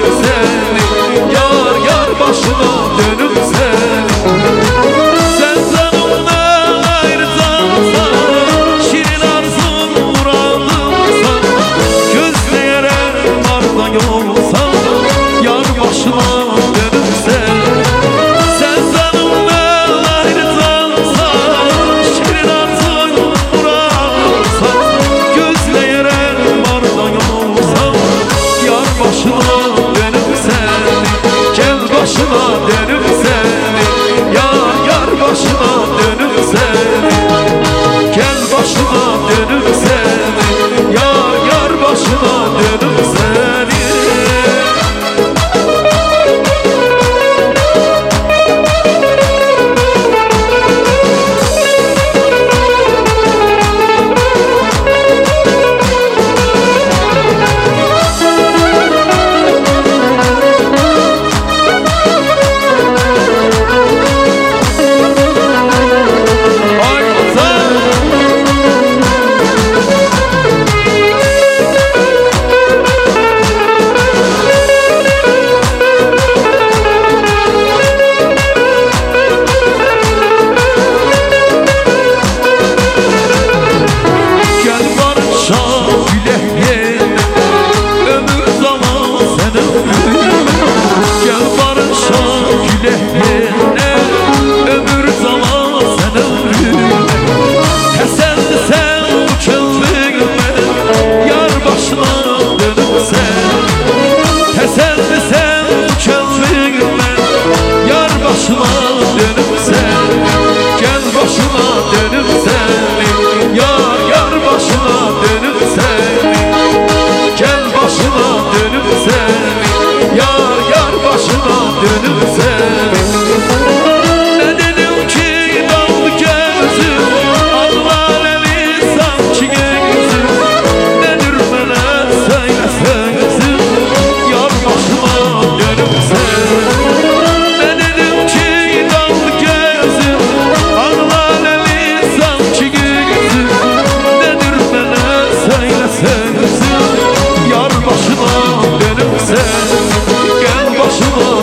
seni, yar yar başına dönüm seni. Sen canımdan ayrıcansan, şirin arzum muradımsan, gözleyerek arda yolsan, yar başına dönüm seni. Sen canımdan ayrıcansan, şirin arzum muradımsan, gözleyerek arda yolsan, yar başına dönüm seni. Gel başına dönüm seni, yar yar başına dönüm seni. Gel başına dönüm seni, yar yar başına dönüm seni. Yar başına dönüm sen, gel başıma